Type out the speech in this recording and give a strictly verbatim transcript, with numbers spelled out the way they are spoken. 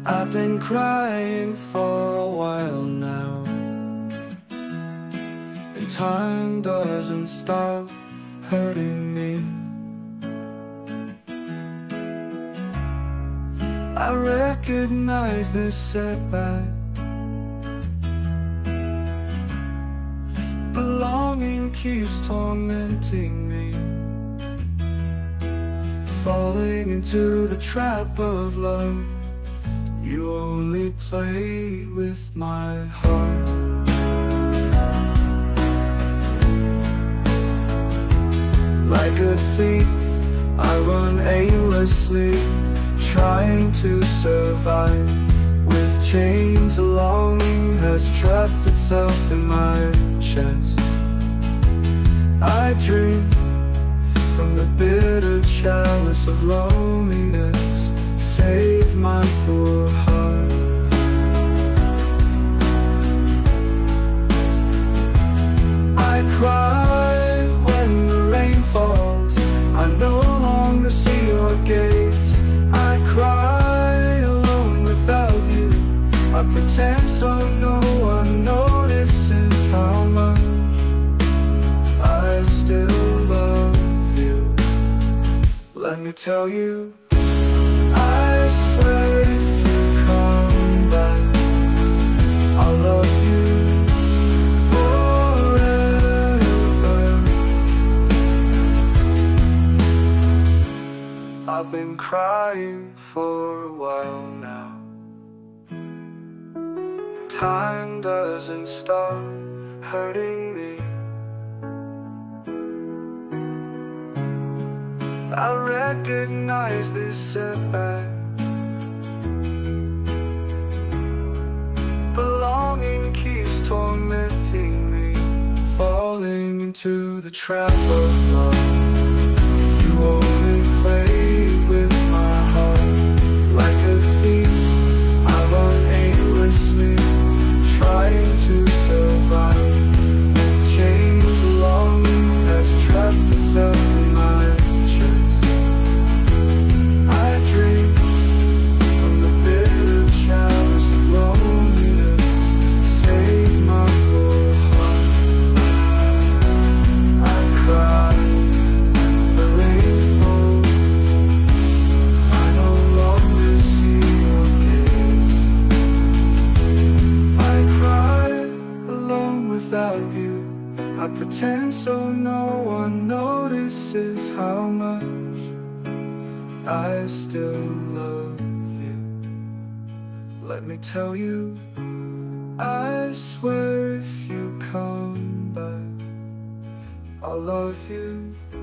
I've been crying for a while now, and time doesn't stop hurting me. I recognize this setback. Belonging keeps tormenting me, falling into the trap of love. You only play with my heart. Like a thief, I run aimlessly, trying to survive. With chains, a longing has trapped itself in my chest. I drink from the bitter chalice of loneliness. Save my poor heart. I cry when the rain falls. I no longer see your gaze. I cry alone without you. I pretend so no one notices how much I still love you. Let me tell you, I swear if you come back, I'll love you forever. I've been crying for a while now. Time doesn't stop hurting me. I recognize this setback. Belonging keeps tormenting me, falling into the trap of love. You only play with my heart. Like a thief, I run aimlessly, trying to survive. With chains, a longing has trapped itself in my chest. I drink from the bitter chalice of loneliness. Save my poor heart. I cry when the rain falls. I no longer see your gaze. I cry alone without you. I pretend so no one notices how much I still love you. Let me tell you, I swear if you come back, I'll love you